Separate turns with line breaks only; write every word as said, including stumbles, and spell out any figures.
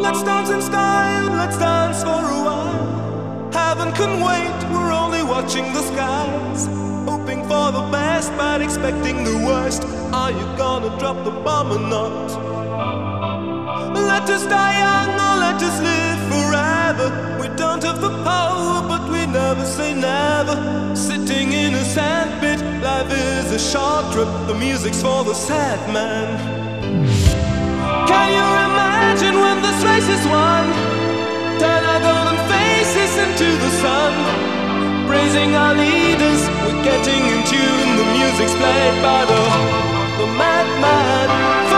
Let's dance in style, let's dance for a while. Heaven can wait, we're only watching the skies. Hoping for the best, but expecting the worst. Are you gonna drop the bomb or not? Let us die young or let us live forever. We don't have the power, but we never say never. Sitting in a sandpit, life is a short trip. The music's for the sad man. Can you imagine when this race is won? Turn our golden faces into the sun. Praising our leaders, we're getting in tune. The music's played by the, the madman.